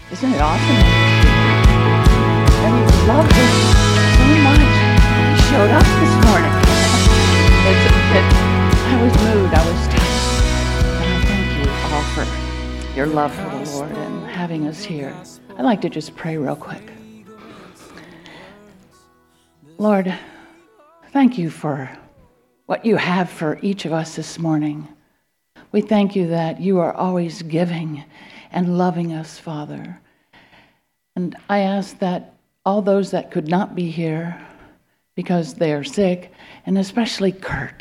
Isn't it awesome? And we love this so much. He showed up this morning. I was moved. I was touched. And I thank you all for your love for the Lord and having us here. I'd like to just pray real quick. Lord, thank you for what you have for each of us this morning. We thank you that you are always giving and loving us, Father. And I ask that all those that could not be here because they are sick, and especially Kurt,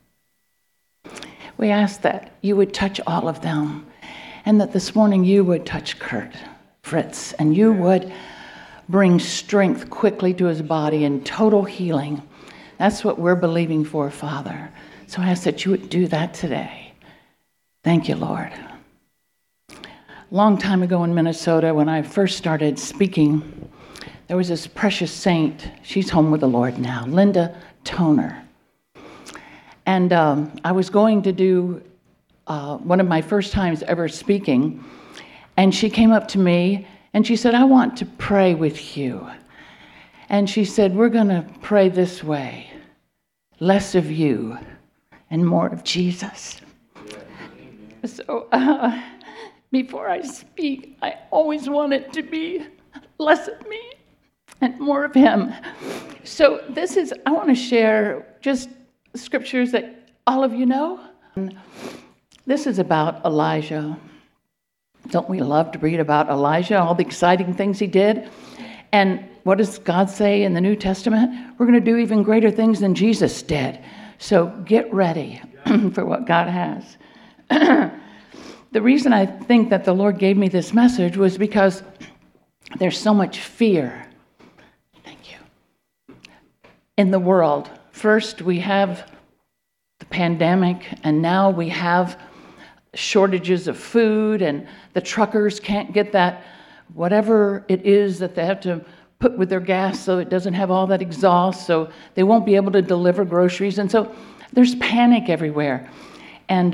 we ask that you would touch all of them, and that this morning you would touch Kurt, Fritz, and you would bring strength quickly to his body and total healing. That's what we're believing for, Father. So I ask that you would do that today. Thank you, Lord. A long time ago in Minnesota, when I first started speaking, there was this precious saint. She's home with the Lord now, Linda Toner. And I was going to do one of my first times ever speaking, and she came up to me and she said, I want to pray with you. And she said, we're going to pray this way: less of you and more of Jesus. So before I speak, I always want it to be less of me and more of him. So I want to share just scriptures that all of you know. This is about Elijah. Don't we love to read about Elijah, all the exciting things he did? And what does God say in the New Testament? We're going to do even greater things than Jesus did. So get ready for what God has. The reason I think that the Lord gave me this message was because there's so much fear. Thank you. In the world. First, we have the pandemic, and now we have shortages of food, and the truckers can't get that, whatever it is that they have to put with their gas so it doesn't have all that exhaust, so they won't be able to deliver groceries. And so there's panic everywhere. And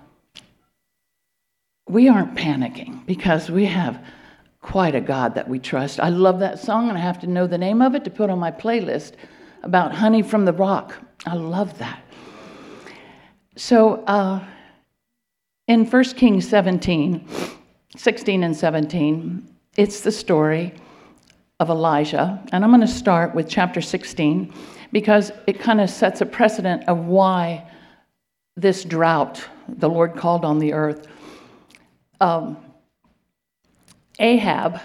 we aren't panicking because we have quite a God that we trust. I love that song, and I have to know the name of it to put on my playlist about honey from the rock. I love that. So in 1 Kings 16 and 17, it's the story of Elijah. And I'm going to start with chapter 16 because it kind of sets a precedent of why this drought the Lord called on the earth. Ahab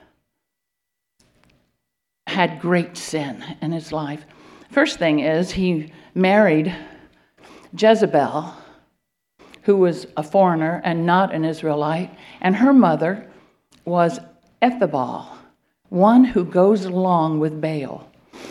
had great sin in his life. First thing is he married Jezebel, who was a foreigner and not an Israelite, and her mother was Ethbaal, one who goes along with Baal.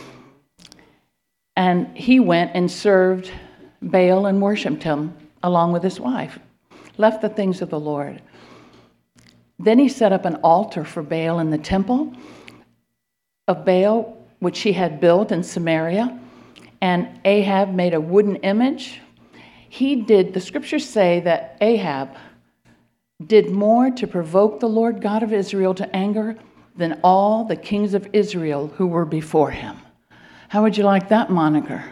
And he went and served Baal and worshipped him along with his wife, left the things of the Lord. Then he set up an altar for Baal in the temple of Baal, which he had built in Samaria, and Ahab made a wooden image. The scriptures say that Ahab did more to provoke the Lord God of Israel to anger than all the kings of Israel who were before him. How would you like that moniker?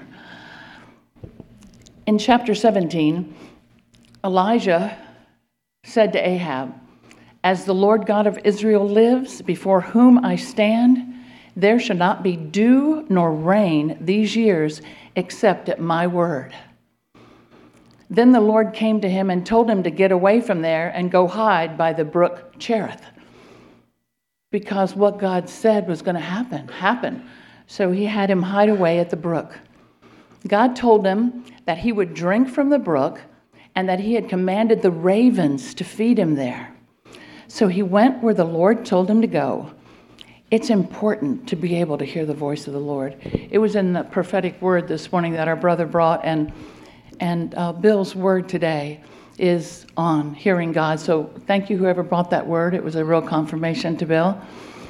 In chapter 17, Elijah said to Ahab, as the Lord God of Israel lives, before whom I stand, there shall not be dew nor rain these years except at my word. Then the Lord came to him and told him to get away from there and go hide by the brook Cherith. Because what God said was going to happen. So he had him hide away at the brook. God told him that he would drink from the brook and that he had commanded the ravens to feed him there. So he went where the Lord told him to go. It's important to be able to hear the voice of the Lord. It was in the prophetic word this morning that our brother brought, and Bill's word today is on hearing God. So thank you, whoever brought that word. It was a real confirmation to Bill.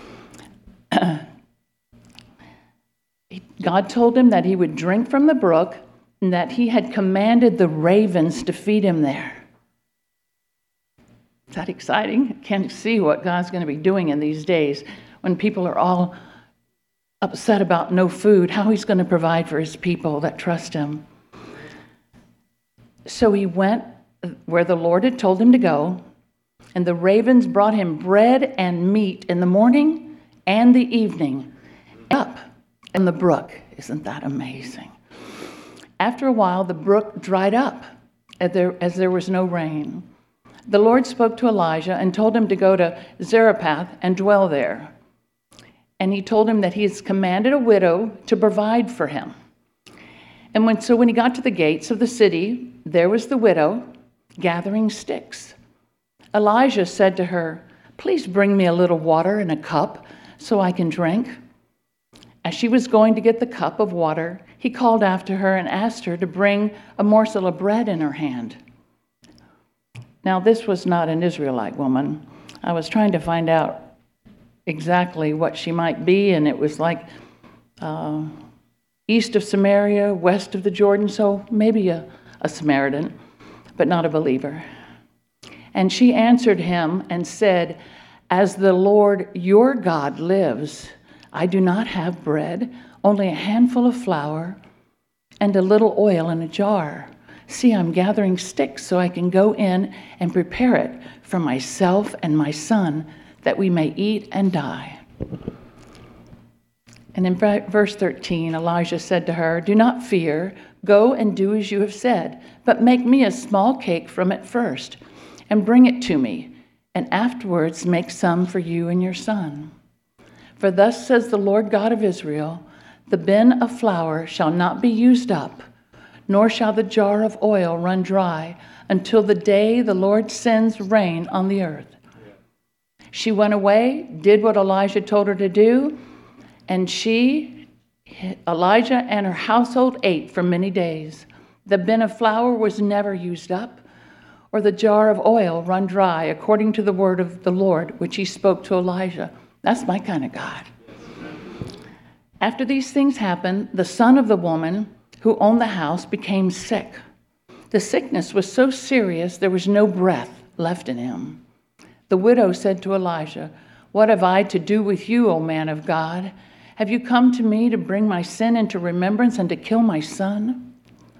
God told him that he would drink from the brook and that he had commanded the ravens to feed him there. Is that exciting? I can't see what God's going to be doing in these days when people are all upset about no food, how he's going to provide for his people that trust him. So he went where the Lord had told him to go, and the ravens brought him bread and meat in the morning and the evening up in the brook. Isn't that amazing? After a while, the brook dried up as there was no rain. The Lord spoke to Elijah and told him to go to Zarephath and dwell there. And he told him that he has commanded a widow to provide for him. And when he got to the gates of the city, there was the widow gathering sticks. Elijah said to her, "Please bring me a little water in a cup so I can drink." As she was going to get the cup of water, he called after her and asked her to bring a morsel of bread in her hand. Now, this was not an Israelite woman. I was trying to find out exactly what she might be, and it was like east of Samaria, west of the Jordan, so maybe a Samaritan, but not a believer. And she answered him and said, "As the Lord your God lives, I do not have bread, only a handful of flour and a little oil in a jar. See, I'm gathering sticks so I can go in and prepare it for myself and my son, that we may eat and die." And in verse 13, Elijah said to her, "Do not fear. Go and do as you have said, but make me a small cake from it first, and bring it to me, and afterwards make some for you and your son. For thus says the Lord God of Israel, the bin of flour shall not be used up, nor shall the jar of oil run dry, until the day the Lord sends rain on the earth." She went away, did what Elijah told her to do, and Elijah and her household ate for many days. The bin of flour was never used up, or the jar of oil run dry, according to the word of the Lord, which he spoke to Elijah. That's my kind of God. After these things happened, the son of the woman who owned the house became sick. The sickness was so serious there was no breath left in him. The widow said to Elijah, "What have I to do with you, O man of God? Have you come to me to bring my sin into remembrance and to kill my son?"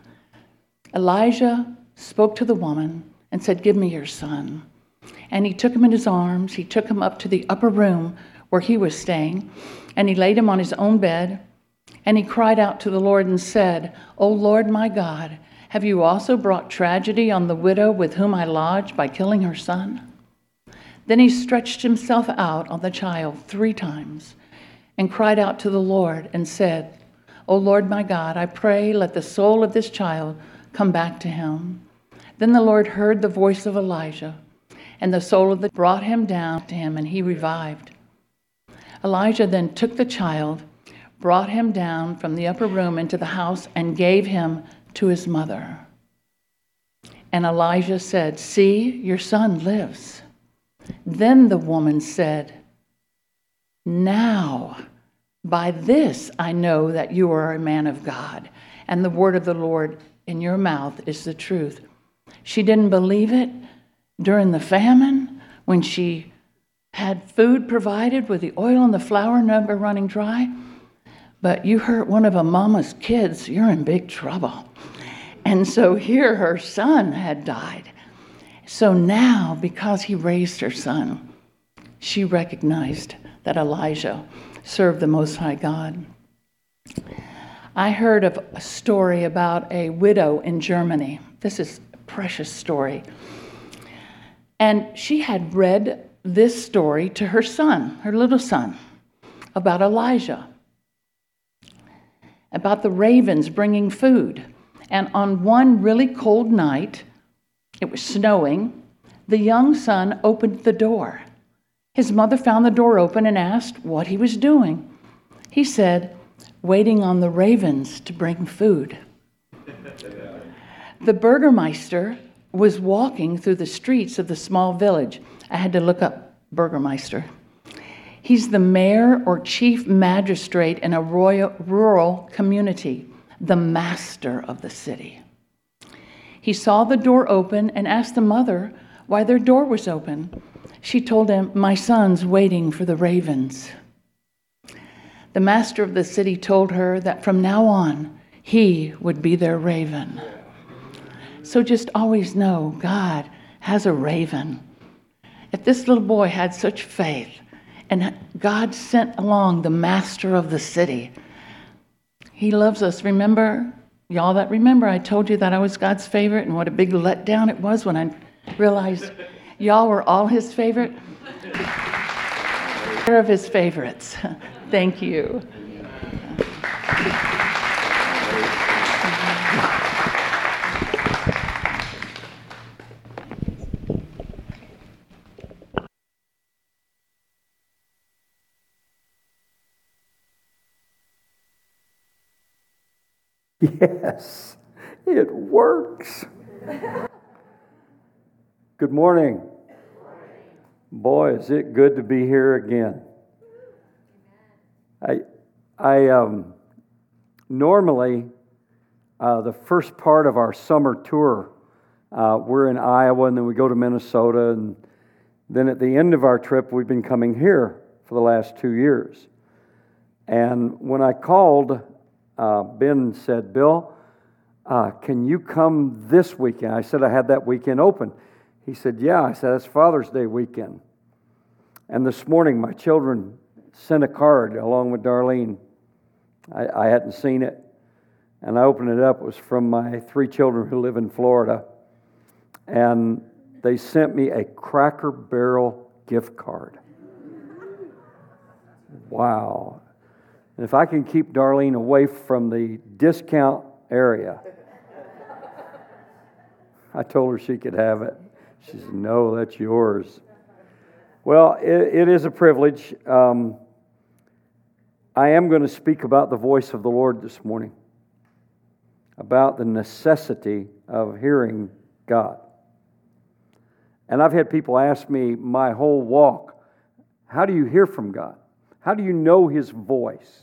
Elijah spoke to the woman and said, "Give me your son." And he took him in his arms. He took him up to the upper room where he was staying, and he laid him on his own bed. And he cried out to the Lord and said, "O Lord my God, have you also brought tragedy on the widow with whom I lodged by killing her son?" Then he stretched himself out on the child 3 times and cried out to the Lord and said, "O Lord my God, I pray, let the soul of this child come back to him." Then the Lord heard the voice of Elijah, and the soul of the brought him down to him, and he revived. Elijah then took the child, brought him down from the upper room into the house, and gave him to his mother. And Elijah said, "See, your son lives." Then the woman said, "Now, by this I know that you are a man of God, and the word of the Lord in your mouth is the truth." She didn't believe it during the famine when she had food provided with the oil and the flour never running dry. But you hurt one of a mama's kids, you're in big trouble. And so here her son had died. So now, because he raised her son, she recognized that Elijah served the Most High God. I heard of a story about a widow in Germany. This is a precious story. And she had read this story to her son, her little son, about Elijah, about the ravens bringing food. And on one really cold night, it was snowing, the young son opened the door. His mother found the door open and asked what he was doing. He said, "Waiting on the ravens to bring food." The Burgermeister was walking through the streets of the small village. I had to look up Burgermeister. He's the mayor or chief magistrate in a rural community, the master of the city. He saw the door open and asked the mother why their door was open. She told him, "My son's waiting for the ravens." The master of the city told her that from now on, he would be their raven. So just always know God has a raven. If this little boy had such faith, and God sent along the master of the city, he loves us. Remember, y'all that remember, I told you that I was God's favorite, and what a big letdown it was when I realized y'all were all his favorite. Of his favorites. Thank you. Yes, it works. Good morning. Boy, is it good to be here again. I normally the first part of our summer tour, we're in Iowa, and then we go to Minnesota, and then at the end of our trip, we've been coming here for the last 2 years. And when I called, Ben said, "Bill, can you come this weekend?" I said I had that weekend open. He said, "Yeah." I said, "It's Father's Day weekend." And this morning, my children sent a card along with Darlene. I hadn't seen it. And I opened it up. It was from my 3 children who live in Florida. And they sent me a Cracker Barrel gift card. Wow. And if I can keep Darlene away from the discount area, I told her she could have it. She said, "No, that's yours." Well, it is a privilege. I am going to speak about the voice of the Lord this morning, about the necessity of hearing God. And I've had people ask me my whole walk, how do you hear from God? How do you know His voice?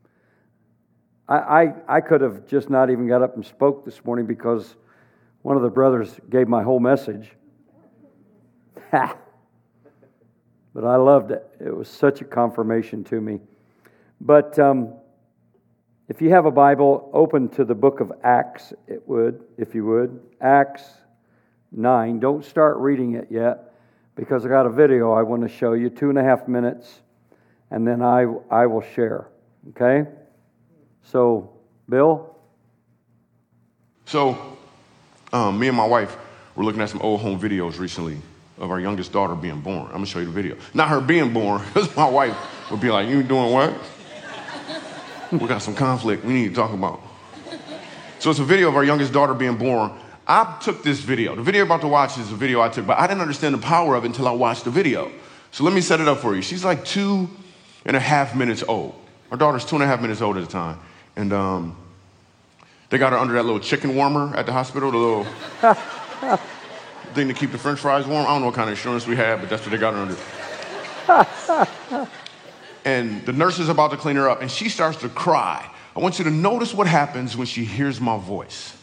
I could have just not even got up and spoke this morning because one of the brothers gave my whole message. But I loved it. It was such a confirmation to me. But if you have a Bible, open to the book of Acts, if you would. Acts 9. Don't start reading it yet because I got a video I want to show you, 2.5 minutes, and then I will share. Okay? So, Bill? So, me and my wife were looking at some old home videos recently of our youngest daughter being born. I'm going to show you the video. Not her being born, because my wife would be like, "You doing what? We got some conflict we need to talk about." So it's a video of our youngest daughter being born. I took this video. The video you're about to watch is a video I took, but I didn't understand the power of it until I watched the video. So let me set it up for you. She's like 2.5 minutes old. Our daughter's 2.5 minutes old at the time. And they got her under that little chicken warmer at the hospital, the little thing to keep the French fries warm. I don't know what kind of insurance we had, but that's what they got her under. And the nurse is about to clean her up, and she starts to cry. I want you to notice what happens when she hears my voice.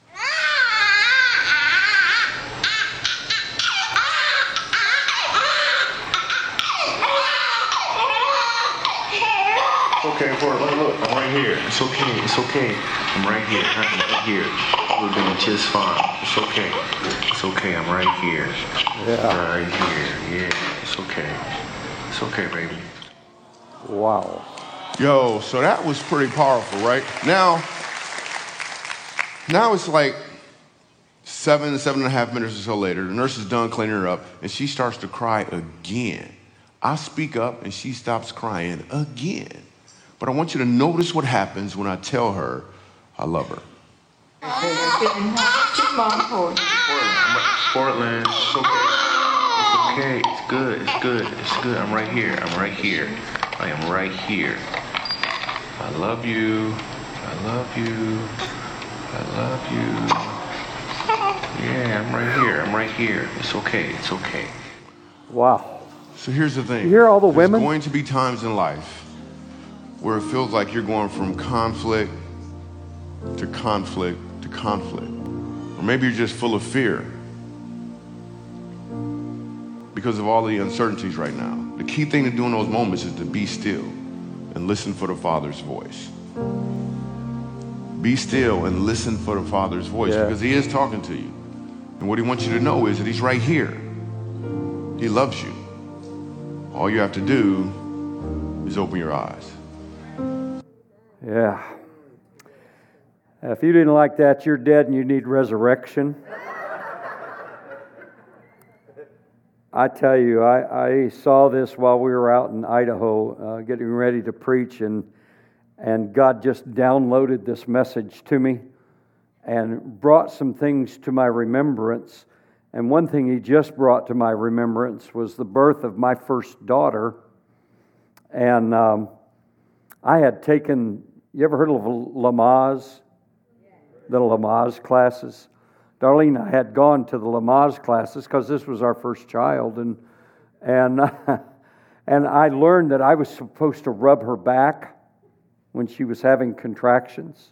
Okay, look, I'm right here. It's okay. I'm right here. We're doing just fine. It's okay, I'm right here. Yeah. Right here, yeah, it's okay, baby. Wow. Yo, so that was pretty powerful, right? Now it's like 7.5 minutes or so later, the nurse is done cleaning her up, and she starts to cry again. I speak up, and she stops crying again. But I want you to notice what happens when I tell her I love her. Portland, it's okay. It's good. I'm right here. I am right here. I love you. Yeah, I'm right here. It's okay. Wow. So here's the thing. You hear all the women? There's going to be times in life where it feels like you're going from conflict to conflict to conflict. Or maybe you're just full of fear. because of all the uncertainties right now. The key thing to do in those moments is to be still and listen for the Father's voice. Be still and listen for the Father's voice, because He is talking to you. And what He wants you to know is that He's right here. He loves you. All you have to do is open your eyes. Yeah. If you didn't like that, you're dead and you need resurrection. I tell you, I saw this while we were out in Idaho getting ready to preach, and God just downloaded this message to me and brought some things to my remembrance. And one thing He just brought to my remembrance was the birth of my first daughter. And I had taken, you ever heard of Lamaze? The Lamaze classes? Darlene and I had gone to the Lamaze classes because this was our first child, and I learned that I was supposed to rub her back when she was having contractions.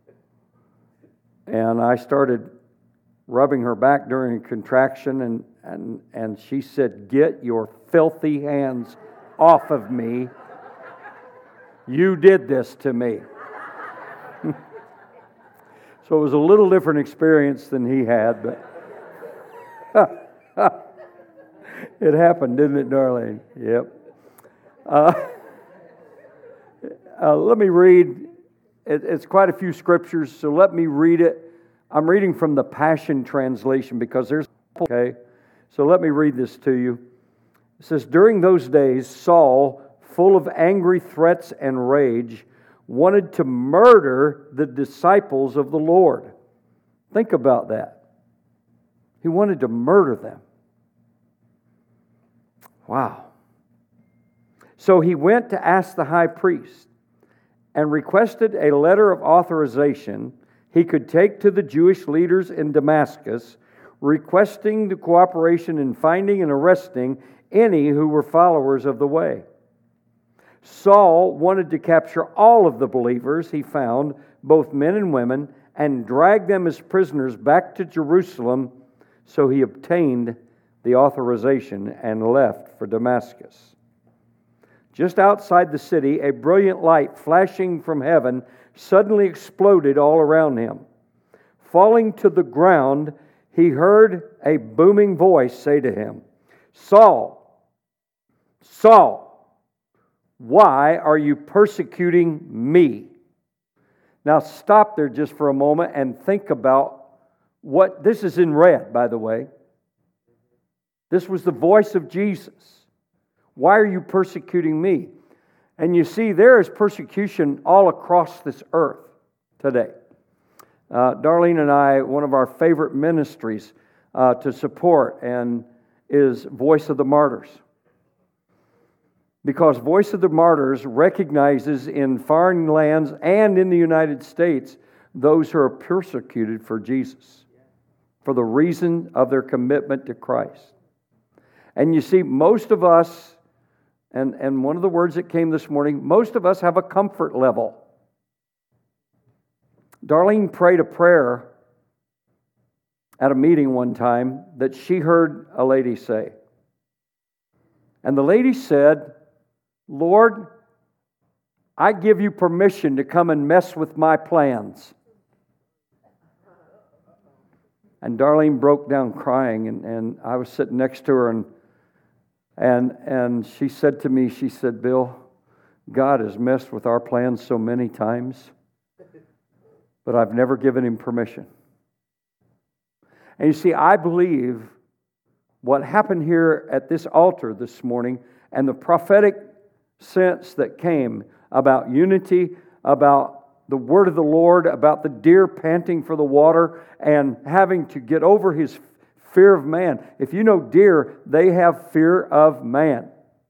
And I started rubbing her back during a contraction, and she said, "Get your filthy hands off of me. You did this to me." So it was a little different experience than he had, but it happened, didn't it, Darlene? Yep. Let me read. It's quite a few scriptures, so let me read it. I'm reading from the Passion Translation because there's, okay. So let me read this to you. It says, "During those days, Saul, full of angry threats and rage, wanted to murder the disciples of the Lord." Think about that. He wanted to murder them. Wow. So he went to ask the high priest and requested a letter of authorization he could take to the Jewish leaders in Damascus, requesting the cooperation in finding and arresting any who were followers of the way. Saul wanted to capture all of the believers he found, both men and women, and drag them as prisoners back to Jerusalem, so he obtained the authorization and left for Damascus. Just outside the city, a brilliant light flashing from heaven suddenly exploded all around him. Falling to the ground, he heard a booming voice say to him, "Saul, Saul, why are you persecuting me?" Now stop there just for a moment and think about what, this is in red, by the way. This was the voice of Jesus. Why are you persecuting me? And you see, there is persecution all across this earth today. Darlene and I, one of our favorite ministries to support and is Voice of the Martyrs. Because Voice of the Martyrs recognizes in foreign lands and in the United States those who are persecuted for Jesus, for the reason of their commitment to Christ. And you see, most of us, and one of the words that came this morning, most of us have a comfort level. Darlene prayed a prayer at a meeting one time that she heard a lady say. And the lady said, "Lord, I give you permission to come and mess with my plans." And Darlene broke down crying, and I was sitting next to her, and she said to me, she said, "Bill, God has messed with our plans so many times, but I've never given Him permission." And you see, I believe what happened here at this altar this morning and the prophetic sense that came about unity, about the word of the Lord, about the deer panting for the water and having to get over his fear of man. If you know deer, they have fear of man.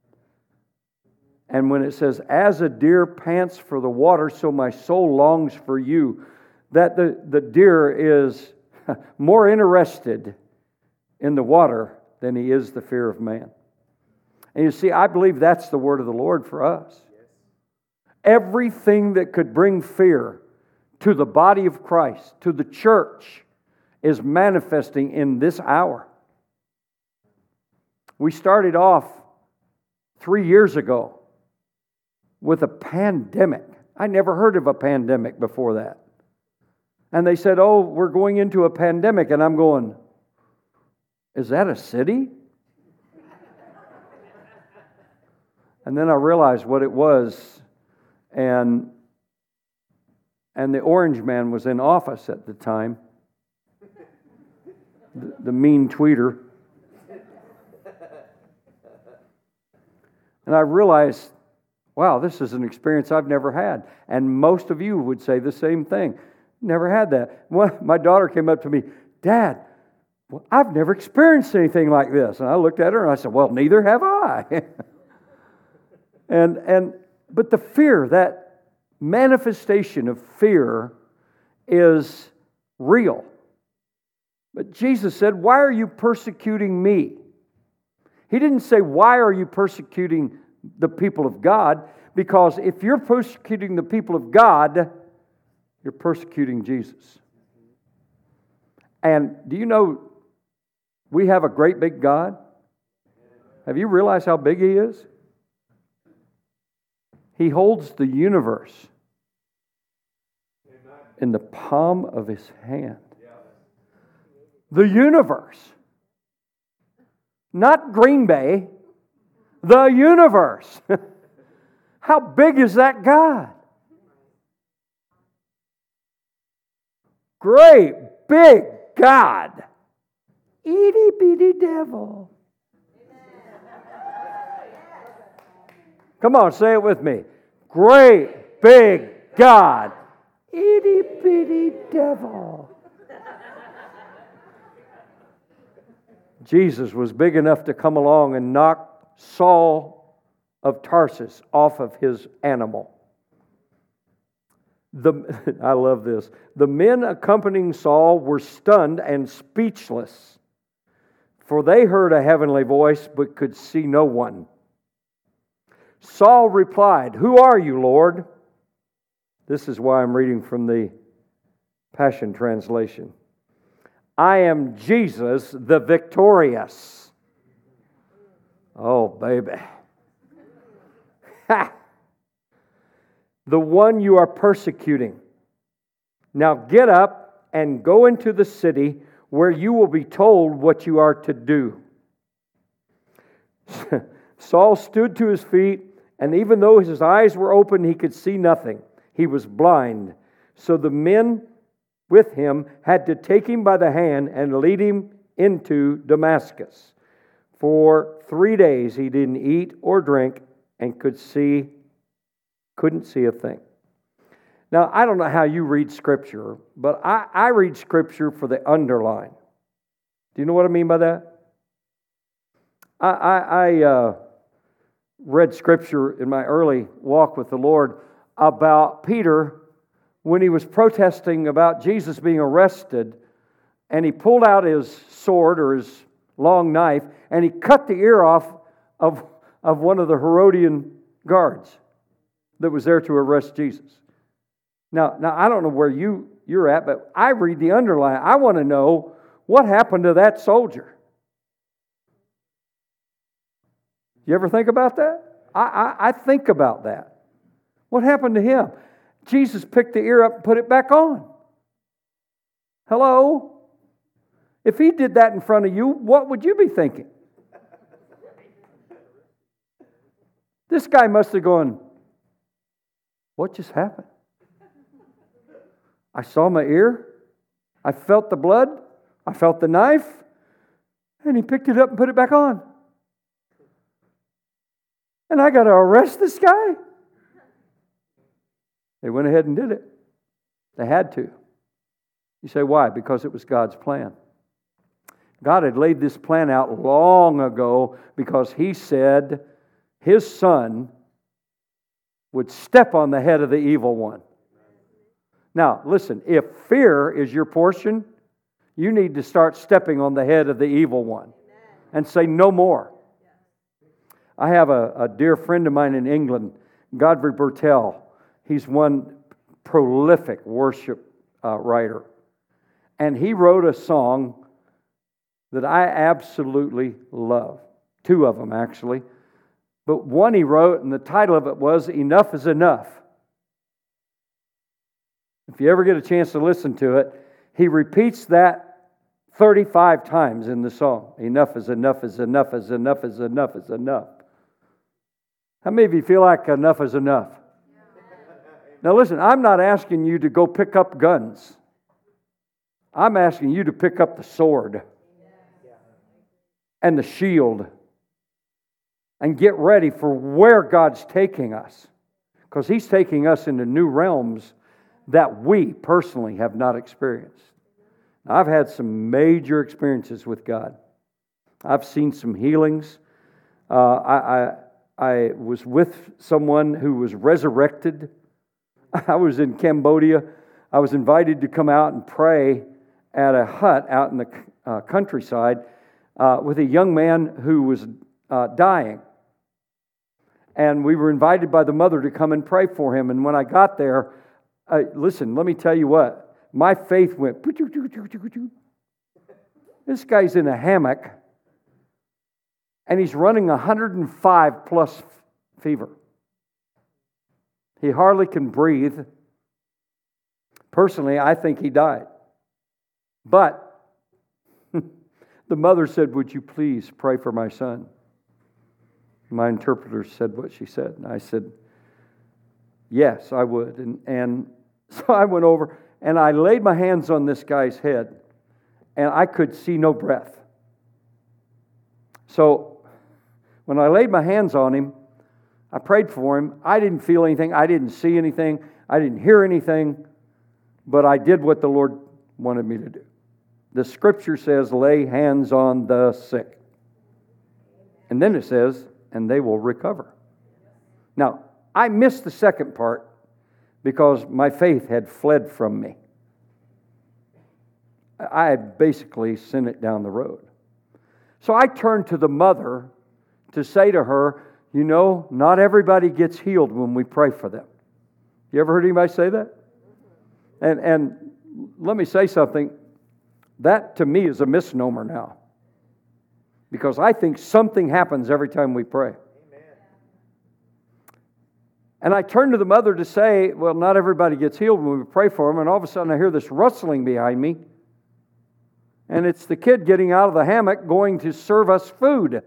And when it says, "As a deer pants for the water, so my soul longs for you," that the deer is more interested in the water than he is the fear of man. And you see, I believe that's the word of the Lord for us. Everything that could bring fear to the body of Christ, to the church, is manifesting in this hour. We started off 3 years ago with a pandemic. I never heard of a pandemic before that. And they said, oh, we're going into a pandemic. And I'm going, is that a city? And then I realized what it was. And the orange man was in office at the time. The mean tweeter. And I realized, wow, this is an experience I've never had. And most of you would say the same thing. Never had that. My daughter came up to me, Dad, well, I've never experienced anything like this. And I looked at her and I said, well, neither have I. But the fear, that manifestation of fear is real. But Jesus said, why are you persecuting me? He didn't say, why are you persecuting the people of God? Because if you're persecuting the people of God, you're persecuting Jesus. And do you know we have a great big God? Have you realized how big He is? He holds the universe in the palm of His hand. The universe. Not Green Bay. The universe. How big is that God? Great big God. Itty bitty devil. Come on, say it with me. Great big God. Itty bitty devil. Jesus was big enough to come along and knock Saul of Tarsus off of his animal. I love this. The men accompanying Saul were stunned and speechless, for they heard a heavenly voice but could see no one. Saul replied, "Who are you, Lord?" This is why I'm reading from the Passion Translation. "I am Jesus the victorious." Oh, baby. Ha! "The one you are persecuting. Now get up and go into the city where you will be told what you are to do." Saul stood to his feet, and even though his eyes were open, he could see nothing. He was blind. So the men with him had to take him by the hand and lead him into Damascus. For 3 days he didn't eat or drink and couldn't see a thing. Now, I don't know how you read Scripture, but I read Scripture for the underline. Do you know what I mean by that? I read Scripture in my early walk with the Lord about Peter when he was protesting about Jesus being arrested, and he pulled out his sword or his long knife, and he cut the ear off of one of the Herodian guards that was there to arrest Jesus. Now I don't know where you're at, but I read the underline. I want to know what happened to that soldier. You ever think about that? I think about that. What happened to him? Jesus picked the ear up and put it back on. Hello? If he did that in front of you, what would you be thinking? This guy must have gone, what just happened? I saw my ear. I felt the blood. I felt the knife. And he picked it up and put it back on. And I got to arrest this guy? They went ahead and did it. They had to. You say, why? Because it was God's plan. God had laid this plan out long ago because He said His Son would step on the head of the evil one. Now, listen, if fear is your portion, you need to start stepping on the head of the evil one and say, no more. I have a dear friend of mine in England, Godfrey Bertel. He's one prolific worship writer. And he wrote a song that I absolutely love. 2 of them actually. But one he wrote, and the title of it was Enough is Enough. If you ever get a chance to listen to it, he repeats that 35 times in the song. Enough is enough is enough is enough is enough is enough. How many of you feel like enough is enough? Now listen, I'm not asking you to go pick up guns. I'm asking you to pick up the sword and the shield and get ready for where God's taking us. Because He's taking us into new realms that we personally have not experienced. Now, I've had some major experiences with God. I've seen some healings. I was with someone who was resurrected. I was in Cambodia. I was invited to come out and pray at a hut out in the countryside with a young man who was dying. And we were invited by the mother to come and pray for him. And when I got there, listen, let me tell you what. My faith went, this guy's in a hammock, and he's running 105 plus fever. He hardly can breathe. Personally, I think he died. But the mother said, would you please pray for my son? My interpreter said what she said. And I said, yes, I would. And so I went over and I laid my hands on this guy's head, and I could see no breath. So when I laid my hands on him, I prayed for him. I didn't feel anything. I didn't see anything. I didn't hear anything. But I did what the Lord wanted me to do. The scripture says, lay hands on the sick. And then it says, and they will recover. Now, I missed the second part because my faith had fled from me. I had basically sent it down the road. So I turned to the mother to say to her, you know, not everybody gets healed when we pray for them. You ever heard anybody say that? And let me say something. That to me is a misnomer now. Because I think something happens every time we pray. And I turned to the mother to say, well, not everybody gets healed when we pray for them. And all of a sudden I hear this rustling behind me. And it's the kid getting out of the hammock going to serve us food.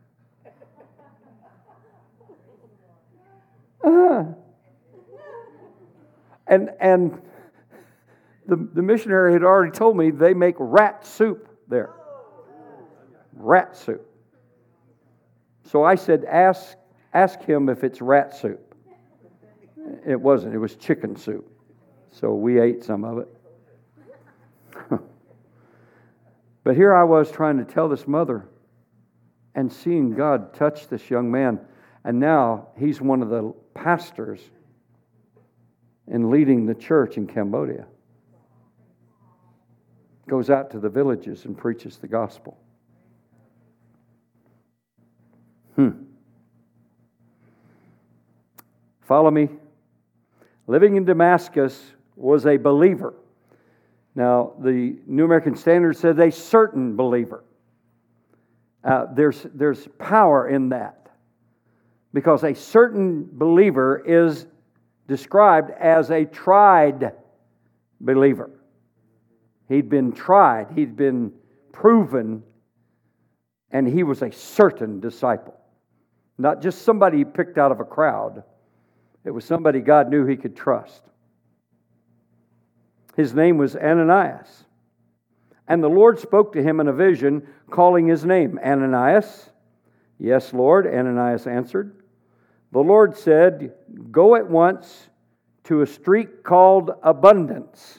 And the missionary had already told me they make rat soup there. Rat soup. So I said, ask him if it's rat soup. It wasn't. It was chicken soup. So we ate some of it. But here I was trying to tell this mother and seeing God touch this young man. And now he's one of the pastors in leading the church in Cambodia. Goes out to the villages and preaches the gospel. Follow me. Living in Damascus was a believer. Now, the New American Standard said a certain believer. There's power in that. Because a certain believer is described as a tried believer. He'd been tried, he'd been proven, and he was a certain disciple. Not just somebody he picked out of a crowd. It was somebody God knew he could trust. His name was Ananias. And the Lord spoke to him in a vision, calling his name, Ananias. Yes, Lord, Ananias answered. The Lord said, go at once to a street called Abundance.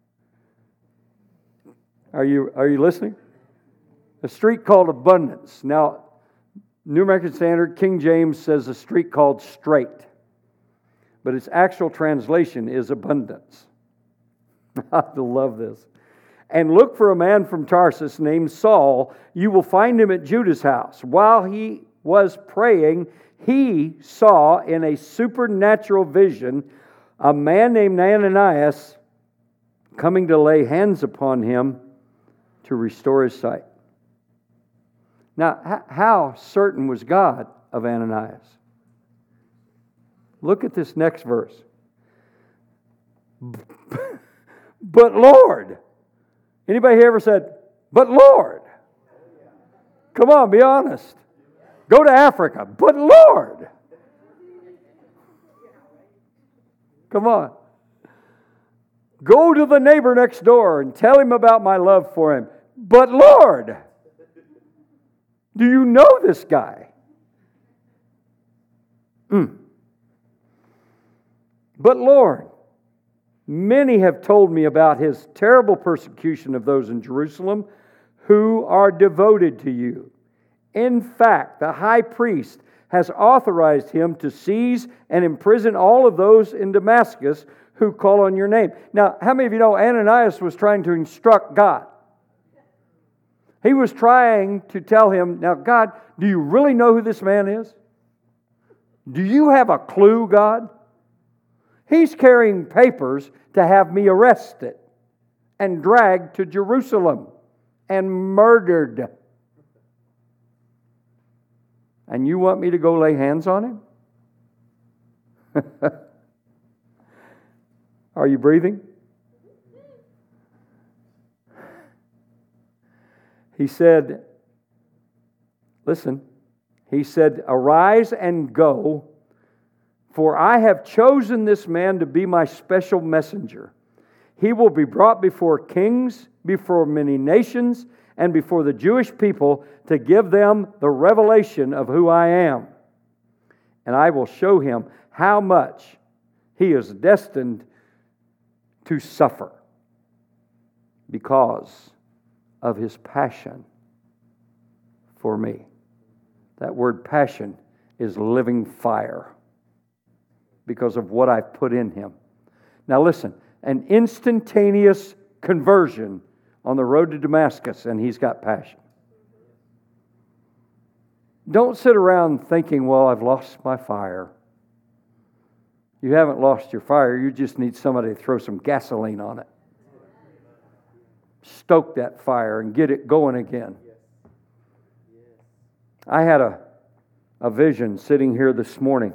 Are you listening? A street called Abundance. Now, New American Standard, King James says a street called Straight. But its actual translation is abundance. I love this. And look for a man from Tarsus named Saul. You will find him at Judas' house. While he was praying, he saw in a supernatural vision a man named Ananias coming to lay hands upon him to restore his sight. Now, how certain was God of Ananias? Look at this next verse. But Lord. Anybody here ever said, but Lord? Come on, be honest. Go to Africa. But Lord. Come on. Go to the neighbor next door and tell him about my love for him. But Lord. Do you know this guy? But Lord, many have told me about his terrible persecution of those in Jerusalem who are devoted to you. In fact, the high priest has authorized him to seize and imprison all of those in Damascus who call on your name. Now, how many of you know Ananias was trying to instruct God? He was trying to tell him, now, God, do you really know who this man is? Do you have a clue, God? He's carrying papers to have me arrested and dragged to Jerusalem and murdered. And you want me to go lay hands on him? Are you breathing? He said, listen, he said, arise and go, for I have chosen this man to be my special messenger. He will be brought before kings, before many nations, and before the Jewish people to give them the revelation of who I am. And I will show him how much he is destined to suffer because of his passion for me. That word passion is living fire because of what I've put in him. Now listen, an instantaneous conversion on the road to Damascus, and he's got passion. Don't sit around thinking, well, I've lost my fire. You haven't lost your fire. You just need somebody to throw some gasoline on it. Stoke that fire and get it going again. I had a vision sitting here this morning,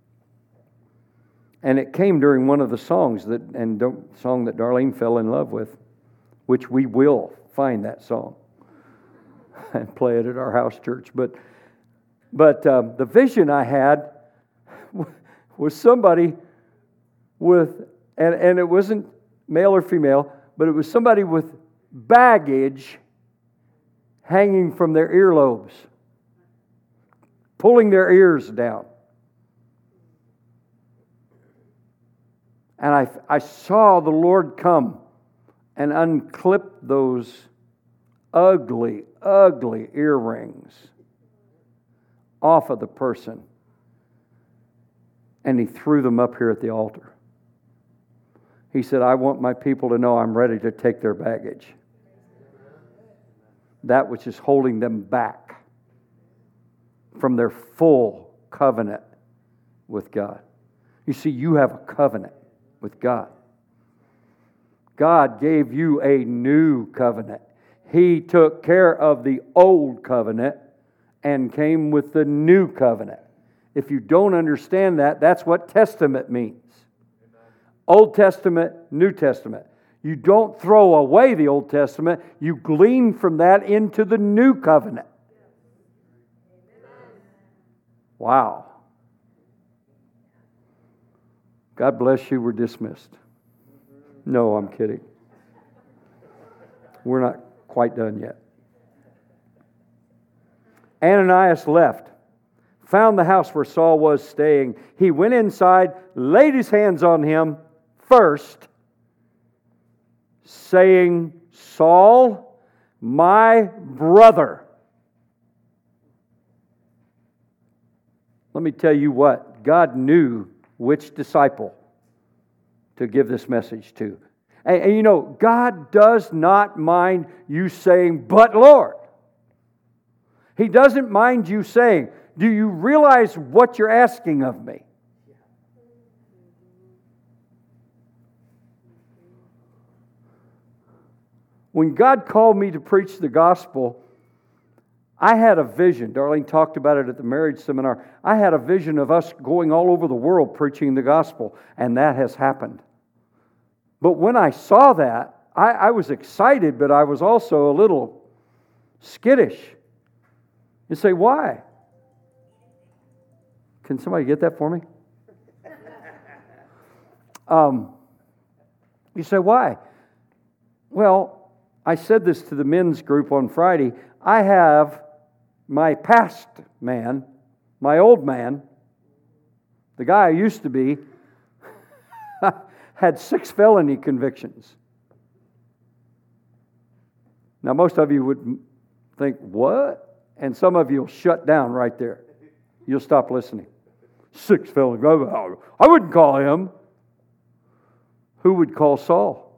and it came during one of the songs song that Darlene fell in love with, which we will find that song and play it at our house church. But the vision I had was somebody with, and it wasn't male or female, but it was somebody with baggage hanging from their earlobes, pulling their ears down. And I saw the Lord come and unclip those ugly, ugly earrings off of the person. And he threw them up here at the altar. He said, I want my people to know I'm ready to take their baggage. That which is holding them back from their full covenant with God. You see, you have a covenant with God. God gave you a new covenant. He took care of the old covenant and came with the new covenant. If you don't understand that, that's what testament means. Old Testament, New Testament. You don't throw away the Old Testament. You glean from that into the new covenant. Wow. God bless you. We're dismissed. No, I'm kidding. We're not quite done yet. Ananias left, found the house where Saul was staying. He went inside, laid his hands on him first, saying, Saul, my brother. Let me tell you what, God knew which disciple to give this message to. And you know, God does not mind you saying, but Lord. He doesn't mind you saying, do you realize what you're asking of me? When God called me to preach the gospel, I had a vision. Darlene talked about it at the marriage seminar. I had a vision of us going all over the world preaching the gospel, and that has happened. But when I saw that, I was excited, but I was also a little skittish. You say, why? Can somebody get that for me? You say, why? Well, I said this to the men's group on Friday. I have my past man, my old man, the guy I used to be, had 6 felony convictions. Now, most of you would think, what? And some of you will shut down right there. You'll stop listening. 6 felony. I wouldn't call him. Who would call Saul?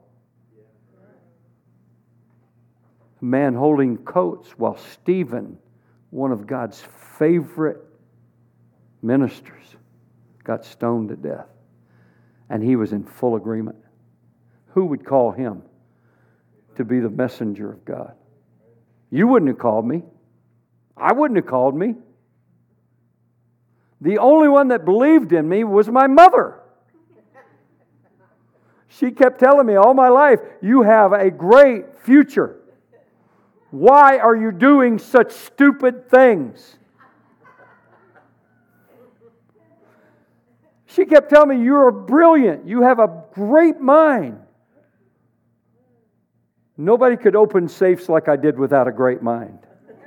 A man holding coats while Stephen, one of God's favorite ministers, got stoned to death. And he was in full agreement. Who would call him to be the messenger of God? You wouldn't have called me. I wouldn't have called me. The only one that believed in me was my mother. She kept telling me all my life, you have a great future. Why are you doing such stupid things? She kept telling me, you're brilliant. You have a great mind. Nobody could open safes like I did without a great mind.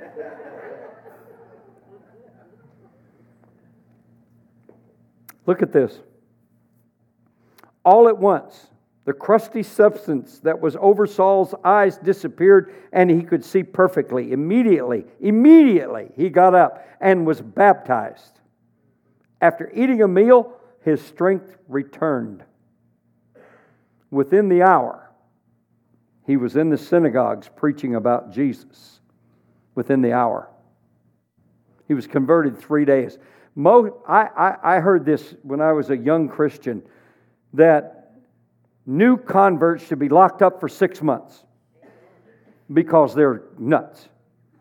Look at this. All at once, the crusty substance that was over Saul's eyes disappeared, and he could see perfectly. Immediately, he got up and was baptized. After eating a meal, his strength returned. Within the hour, he was in the synagogues preaching about Jesus. Within the hour. He was converted 3 days. I heard this when I was a young Christian, that new converts should be locked up for 6 months because they're nuts.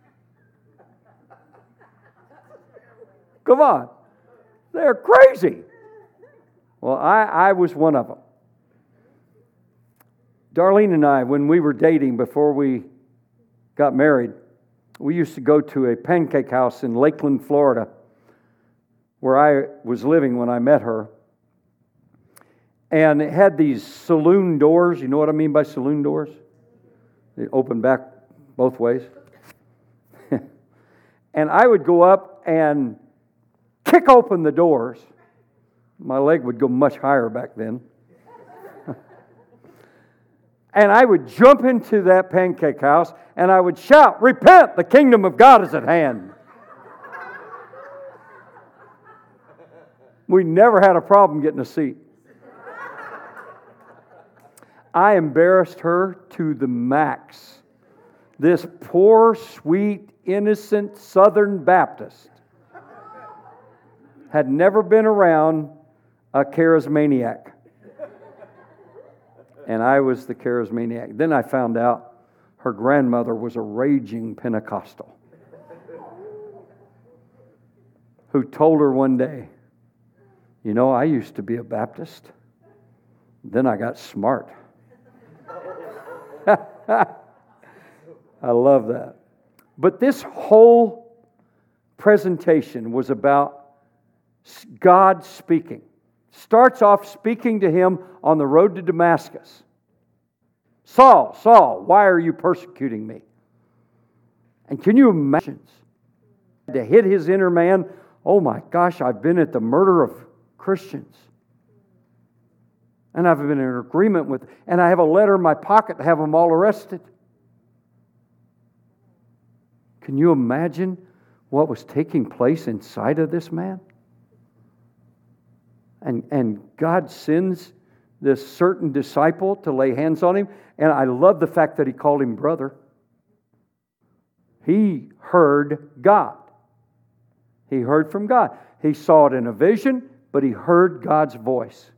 Come on. They're crazy. Well, I was one of them. Darlene and I, when we were dating before we got married, we used to go to a pancake house in Lakeland, Florida, where I was living when I met her. And it had these saloon doors. You know what I mean by saloon doors? They open back both ways. And I would go up and kick open the doors. My leg would go much higher back then. And I would jump into that pancake house and I would shout, "Repent, the kingdom of God is at hand." We never had a problem getting a seat. I embarrassed her to the max. This poor, sweet, innocent Southern Baptist had never been around a charismaniac. And I was the charismaniac. Then I found out her grandmother was a raging Pentecostal who told her one day, "You know, I used to be a Baptist. Then I got smart." I love that. But this whole presentation was about God speaking. Starts off speaking to him on the road to Damascus. "Saul, Saul, why are you persecuting me?" And can you imagine to hit his inner man? Oh my gosh, I've been at the murder of Christians. And I've been in agreement with, and I have a letter in my pocket to have them all arrested. Can you imagine what was taking place inside of this man? And God sends this certain disciple to lay hands on him. And I love the fact that he called him brother. He heard God. He heard from God. He saw it in a vision, but he heard God's voice.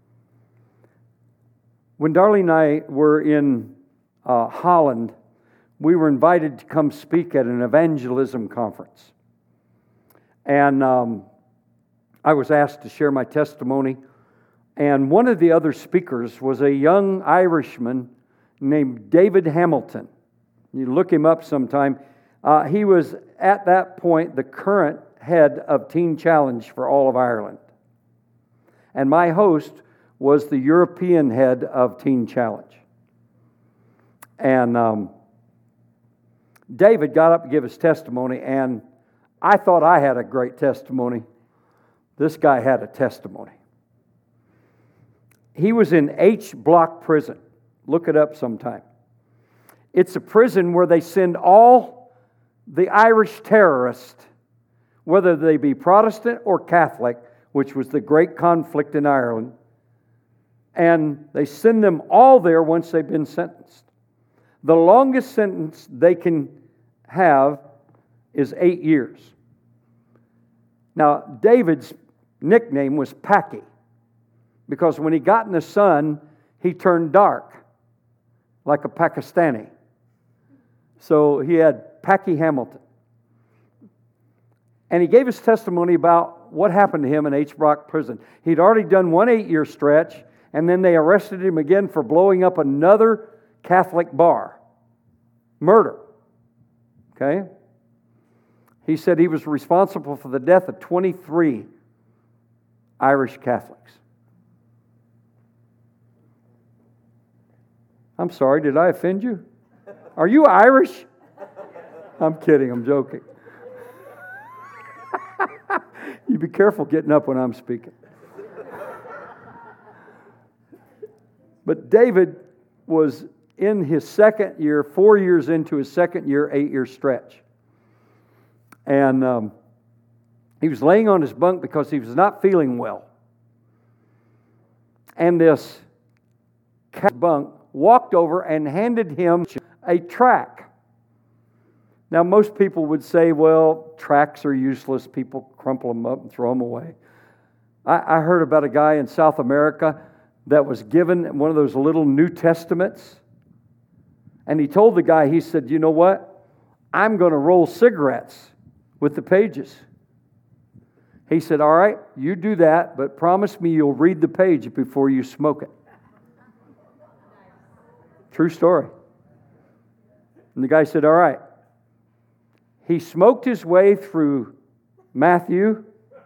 When Darlene and I were in Holland, we were invited to come speak at an evangelism conference. And I was asked to share my testimony. And one of the other speakers was a young Irishman named David Hamilton. You look him up sometime. He was, at that point, the current head of Teen Challenge for all of Ireland. And my host was the European head of Teen Challenge. And David got up to give his testimony, and I thought I had a great testimony. This guy had a testimony. He was in H Block prison. Look it up sometime. It's a prison where they send all the Irish terrorists, whether they be Protestant or Catholic, which was the great conflict in Ireland, and they send them all there once they've been sentenced. The longest sentence they can have is 8 years. Now, David's nickname was Packy, because when he got in the sun, he turned dark, like a Pakistani. So he had Packy Hamilton. And he gave his testimony about what happened to him in H Block prison. He'd already done one 8-year stretch, and then they arrested him again for blowing up another Catholic bar. Murder. Okay? He said he was responsible for the death of 23 Irish Catholics. I'm sorry, did I offend you? Are you Irish? I'm kidding, I'm joking. You be careful getting up when I'm speaking. But David was in his second year, 4 years into his second year, 8-year stretch. And he was laying on his bunk because he was not feeling well. And this bunk walked over and handed him a tract. Now, most people would say, well, tracts are useless. People crumple them up and throw them away. I heard about a guy in South America that was given one of those little New Testaments. And he told the guy, he said, you know what? I'm going to roll cigarettes with the pages. He said, all right, you do that, but promise me you'll read the page before you smoke it. True story. And the guy said, all right. He smoked his way through Matthew,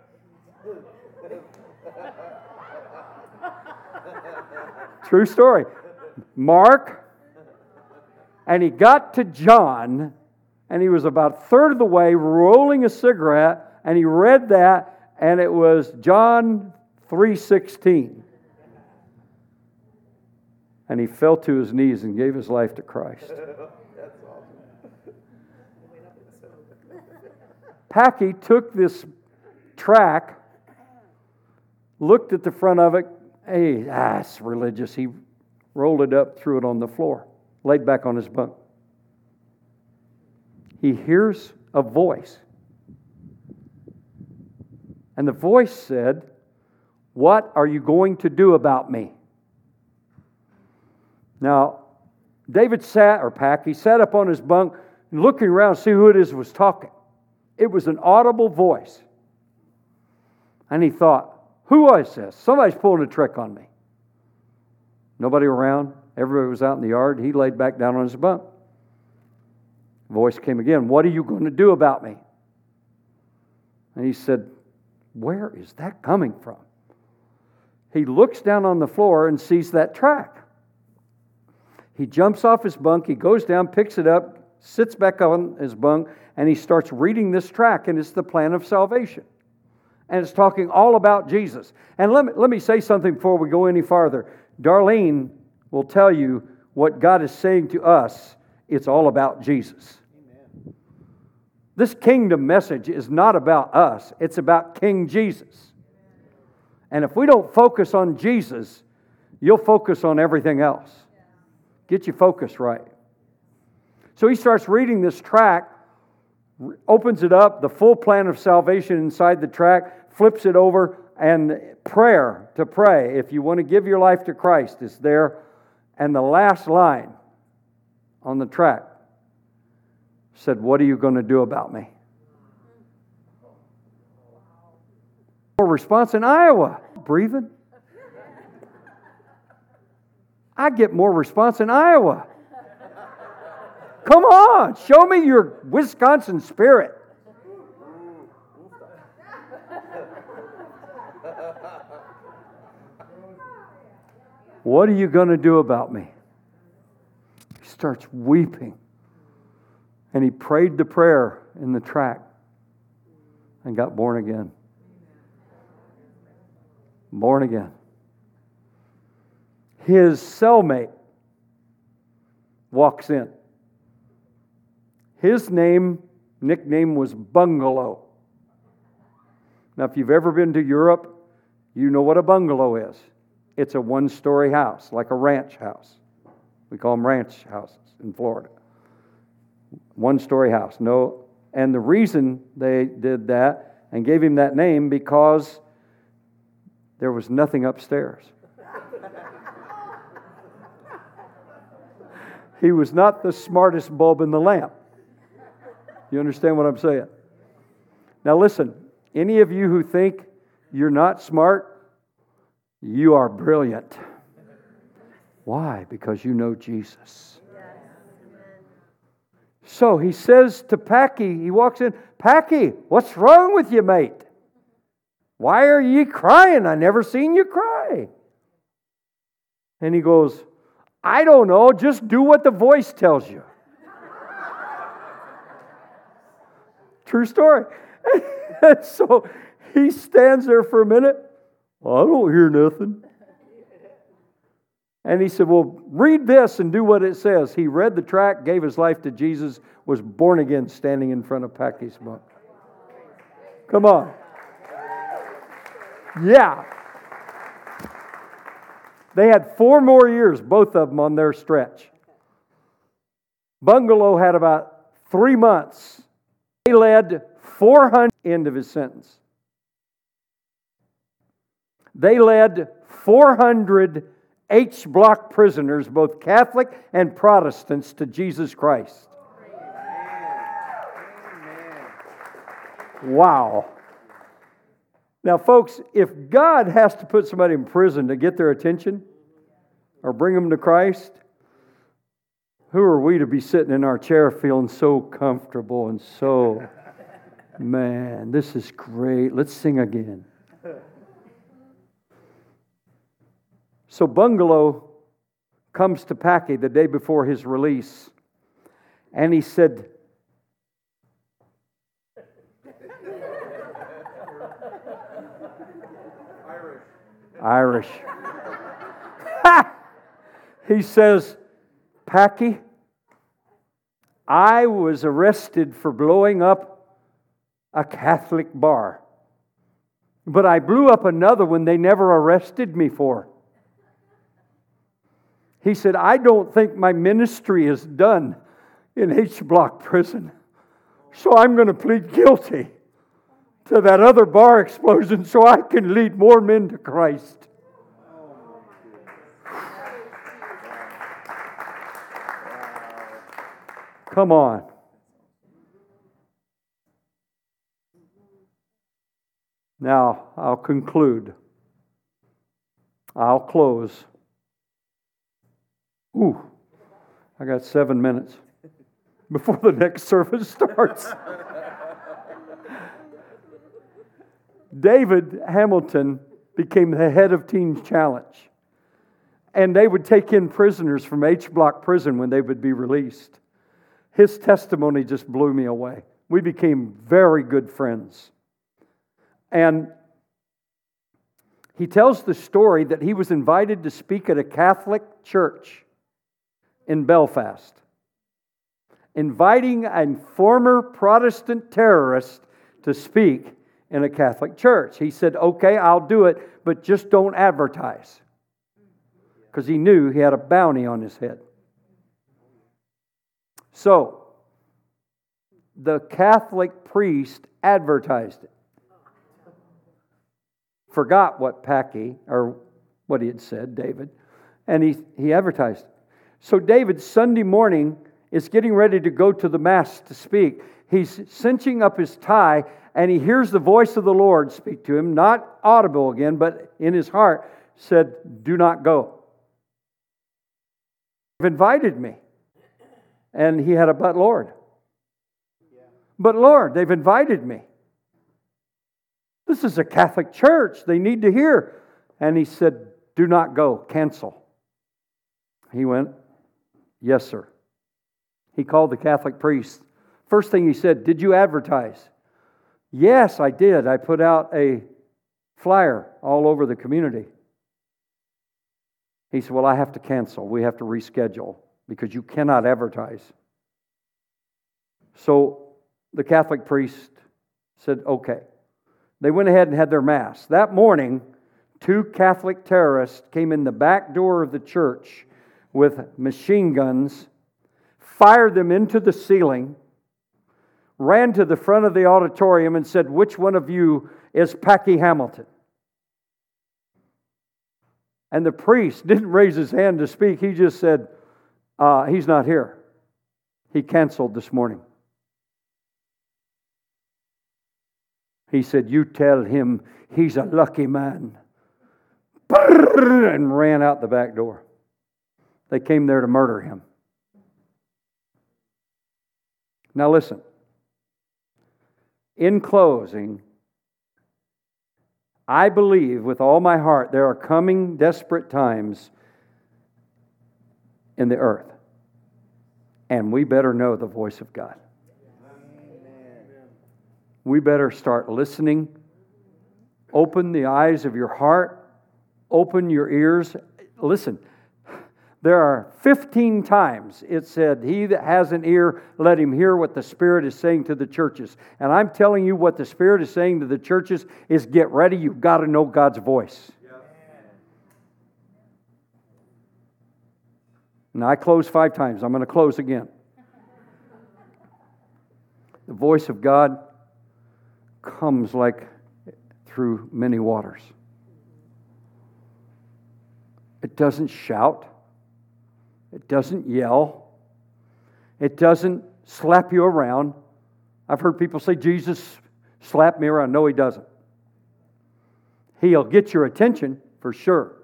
true story, Mark, and he got to John, and he was about a third of the way rolling a cigarette, and he read that, and it was John 3:16. And he fell to his knees and gave his life to Christ. Packy took this tract, looked at the front of it. Hey, it's religious. He rolled it up, threw it on the floor, laid back on his bunk. He hears a voice. And the voice said, "What are you going to do about me?" Now, Packy sat up on his bunk, looking around to see who it is was talking. It was an audible voice. And he thought, who was this? Somebody's pulling a trick on me. Nobody around. Everybody was out in the yard. He laid back down on his bunk. Voice came again. What are you going to do about me? And he said, where is that coming from? He looks down on the floor and sees that tract. He jumps off his bunk. He goes down, picks it up, sits back on his bunk, and he starts reading this tract, and it's the plan of salvation. And it's talking all about Jesus. And let me say something before we go any farther. Darlene will tell you what God is saying to us. It's all about Jesus. Amen. This kingdom message is not about us. It's about King Jesus. And if we don't focus on Jesus, you'll focus on everything else. Get your focus right. So he starts reading this tract, opens it up, the full plan of salvation inside the tract, flips it over, and prayer to pray. If you want to give your life to Christ, is there. And the last line on the tract said, "What are you going to do about me?" More response in Iowa. Breathing. I get more response in Iowa. Come on, show me your Wisconsin spirit. What are you going to do about me? He starts weeping. And he prayed the prayer in the track and got born again. Born again. His cellmate walks in. His nickname was Bungalow. Now, if you've ever been to Europe, you know what a bungalow is. It's a one-story house, like a ranch house. We call them ranch houses in Florida. One-story house. No, and the reason they did that and gave him that name because there was nothing upstairs. He was not the smartest bulb in the lamp. You understand what I'm saying? Now listen, any of you who think you're not smart, you are brilliant. Why? Because you know Jesus. So he says to Packy, he walks in, "Packy, what's wrong with you, mate? Why are ye crying? I never seen you cry." And he goes, "I don't know, just do what the voice tells you." True story. And so he stands there for a minute. "Well, I don't hear nothing." And he said, "Well, read this and do what it says." He read the tract, gave his life to Jesus, was born again standing in front of Packy's bunk. Come on. Yeah. They had 4 more years, both of them, on their stretch. Bungalow had about 3 months. They led 400, end of his sentence. They led 400 H block prisoners, both Catholic and Protestants, to Jesus Christ. Wow. Now, folks, if God has to put somebody in prison to get their attention or bring them to Christ, who are we to be sitting in our chair feeling so comfortable and so, man, this is great. Let's sing again. So Bungalow comes to Packy the day before his release, and he said, Irish. He says, "Packy, I was arrested for blowing up a Catholic bar, but I blew up another one they never arrested me for." He said, "I don't think my ministry is done in H Block prison, so I'm going to plead guilty to that other bar explosion so I can lead more men to Christ." Come on. Now, I'll conclude. I'll close. Ooh, I got 7 minutes before the next service starts. David Hamilton became the head of Teen Challenge. And they would take in prisoners from H Block prison when they would be released. His testimony just blew me away. We became very good friends. And he tells the story that he was invited to speak at a Catholic church in Belfast, inviting a former Protestant terrorist to speak in a Catholic church. He said, "Okay, I'll do it, but just don't advertise." Because he knew he had a bounty on his head. So, the Catholic priest advertised it. Forgot what Packy, or what he had said, David, and he advertised it. So David, Sunday morning, is getting ready to go to the Mass to speak. He's cinching up his tie, and he hears the voice of the Lord speak to him, not audible again, but in his heart, said, "Do not go." They've invited me. And he had a "but Lord." But Lord, they've invited me. This is a Catholic church. They need to hear. And he said, "Do not go. Cancel." He went, "Yes, sir." He called the Catholic priest. First thing he said, "Did you advertise?" "Yes, I did. I put out a flyer all over the community." He said, "Well, I have to cancel. We have to reschedule because you cannot advertise." So the Catholic priest said, "Okay." They went ahead and had their Mass. That morning, 2 Catholic terrorists came in the back door of the church with machine guns, fired them into the ceiling, ran to the front of the auditorium and said, "Which one of you is Packy Hamilton?" And the priest didn't raise his hand to speak. He just said, "He's not here. He canceled this morning." He said, "You tell him he's a lucky man." And ran out the back door. They came there to murder him. Now listen. In closing, I believe with all my heart there are coming desperate times in the earth. And we better know the voice of God. We better start listening. Open the eyes of your heart. Open your ears. Listen, there are 15 times it said, "He that has an ear, let him hear what the Spirit is saying to the churches." And I'm telling you what the Spirit is saying to the churches is, get ready. You've got to know God's voice. Now, I closed 5 times. I'm going to close again. The voice of God comes like through many waters. It doesn't shout. It doesn't yell. It doesn't slap you around. I've heard people say, "Jesus slapped me around." No, He doesn't. He'll get your attention for sure.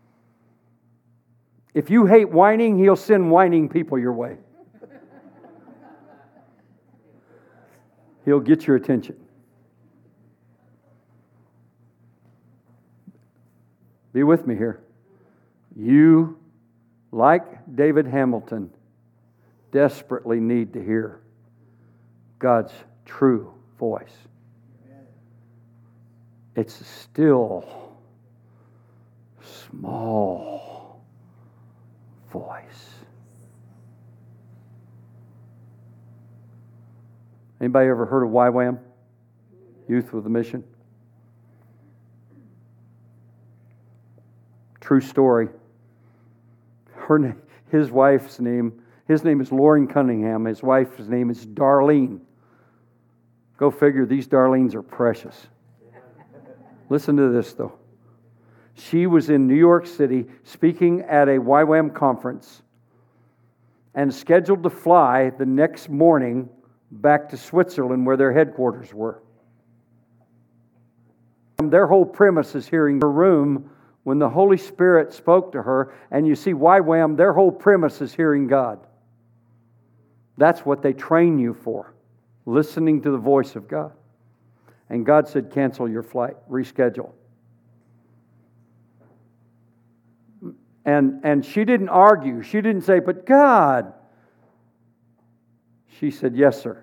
If you hate whining, He'll send whining people your way. He'll get your attention. Be with me here. You, like David Hamilton, desperately need to hear God's true voice. It's a still, small voice. Anybody ever heard of YWAM? Youth with a Mission? True story. His name is Lauren Cunningham. His wife's name is Darlene. Go figure, these Darlenes are precious. Listen to this, though. She was in New York City speaking at a YWAM conference and scheduled to fly the next morning back to Switzerland where their headquarters were. Their whole premise is hearing her room when the Holy Spirit spoke to her, and you see YWAM, their whole premise is hearing God. That's what they train you for, listening to the voice of God. And God said, "Cancel your flight, reschedule." And she didn't argue. She didn't say, "But God." She said, "Yes, sir."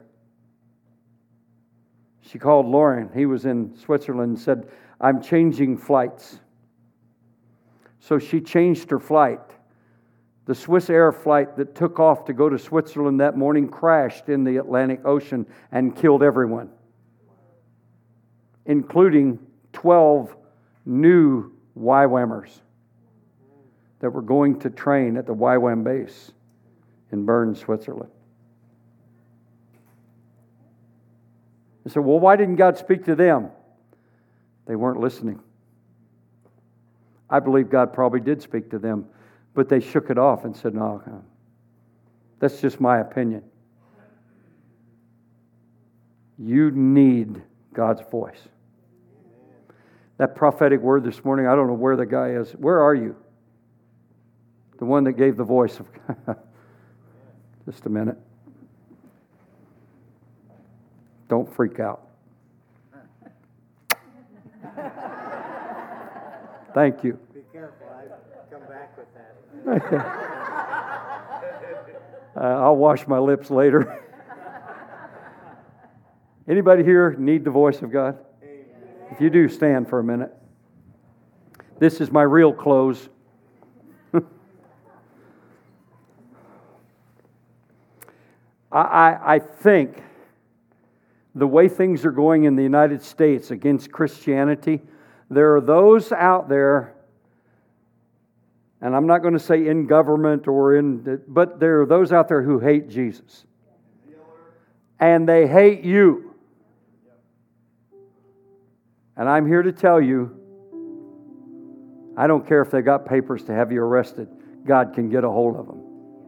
She called Lauren. He was in Switzerland and said, "I'm changing flights." So she changed her flight. The Swiss Air flight that took off to go to Switzerland that morning crashed in the Atlantic Ocean and killed everyone, including 12 new YWAMers that were going to train at the YWAM base in Bern, Switzerland. I said, "Well, why didn't God speak to them?" They weren't listening. I believe God probably did speak to them, but they shook it off and said, "No, That's just my opinion. You need God's voice. That prophetic word this morning, I don't know where the guy is. Where are you? The one that gave the voice of God. Just a minute. Don't freak out. Thank you. Be careful, I come back with that. I'll wash my lips later. Anybody here need the voice of God? If you do, stand for a minute. This is my real close. I think the way things are going in the United States against Christianity, there are those out there, and I'm not going to say in government but there are those out there who hate Jesus. And they hate you. And I'm here to tell you, I don't care if they got papers to have you arrested. God can get a hold of them.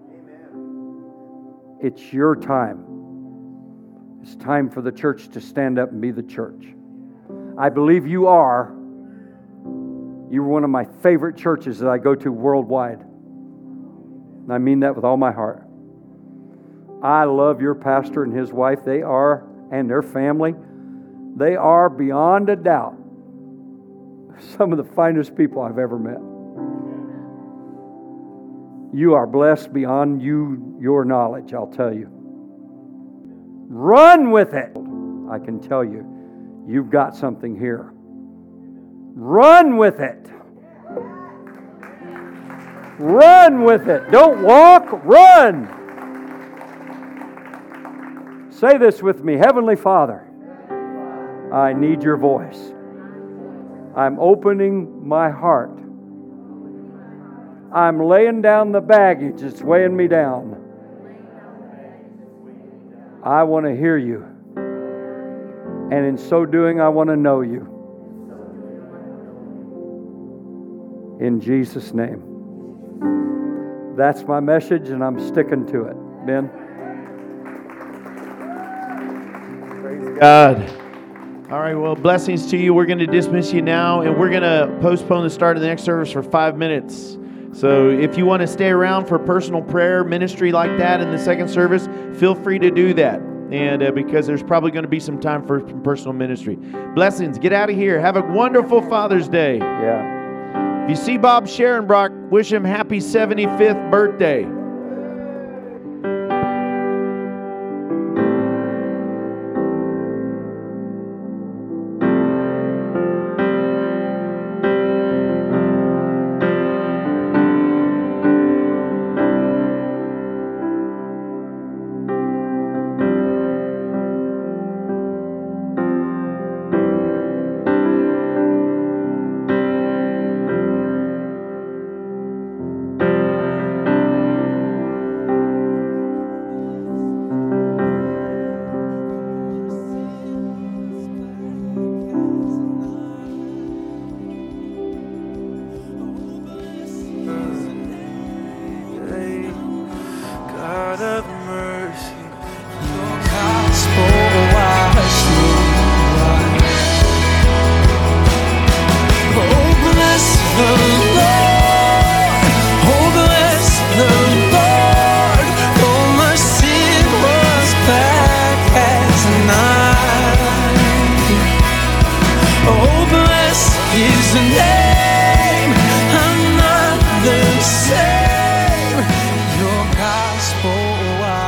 It's your time. It's time for the church to stand up and be the church. I believe you are. You're one of my favorite churches that I go to worldwide. And I mean that with all my heart. I love your pastor and his wife. They are, and their family. They are beyond a doubt some of the finest people I've ever met. You are blessed beyond your knowledge, I'll tell you. Run with it. I can tell you, you've got something here. Run with it. Run with it. Don't walk, run. Say this with me. Heavenly Father, I need your voice. I'm opening my heart. I'm laying down the baggage that's weighing me down. I want to hear you. And in so doing, I want to know you. In Jesus' name. That's my message, and I'm sticking to it. Ben? Praise God. All right, well, blessings to you. We're going to dismiss you now, and we're going to postpone the start of the next service for 5 minutes. So if you want to stay around for personal prayer ministry like that in the second service, feel free to do that. And because there's probably going to be some time for personal ministry. Blessings. Get out of here. Have a wonderful Father's Day. Yeah. If you see Bob Sharonbrock, wish him happy 75th birthday. Your gospel